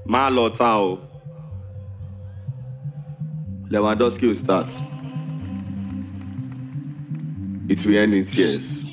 Má lọ tán o. Lewandowski will start. It will end in tears.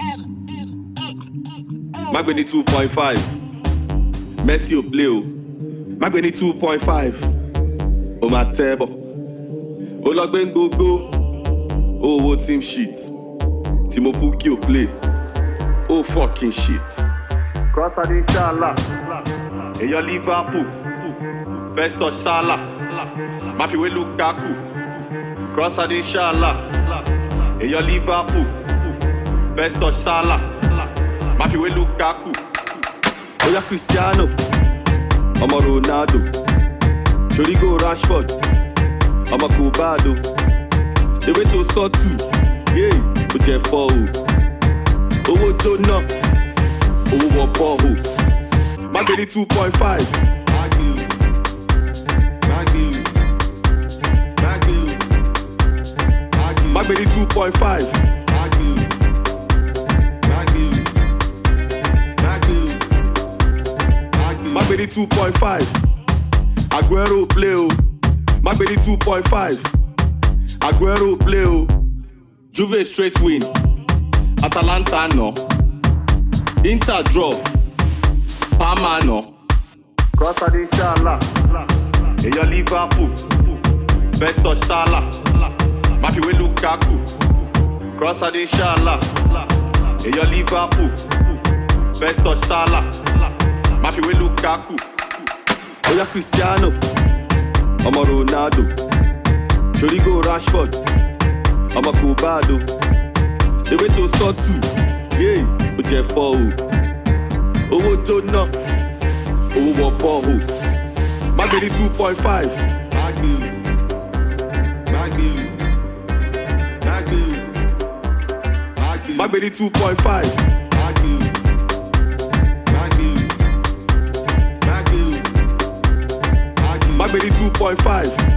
Magbeni 2.5. Messi will play o. Magbeni 2.5. O ma tebo. O logbe ngogo. O wo team shit. Timo Pukki will play. Oh fucking shit. Cross at inshallah. Et your Liverpool. Best of Salah. Mafiwe Lukaku. Cross at inshallah. Et your Liverpool. Best of Salah. Mafiwe Lukaku. Oya Cristiano. Omo Ronaldo. Chorigo Rashford. Omo Kobado. The way to score two. Yeah. Oje 4 o. Owo Jona. Owo Wopo o. Magbeni 2.5. Magbeni 2.5. Magbeni 2.5. Aguero play o. Magbeni 2.5. Aguero play o. Juve straight win. Atalanta no. Inter draw. Parma no. Cross at inshallah. Et your Liverpool. Best of Salah. Mafiwe Lukaku. Cross at inshallah. Et your Liverpool. Best of Salah. Mafiwe Lukaku. Oya Cristiano. Omo Ronaldo. Chorigo Rashford. Omo Kobado. The way to score two. Yeah. Oje 4 o. Owo Jona. Owo Wopo o. Magbeni 2.5. Magbeni 2.5. Magbeni 2.5.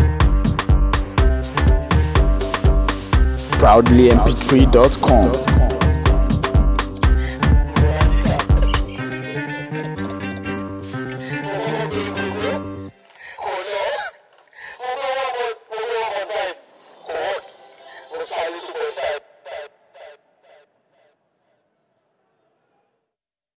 ProudlyMP3.com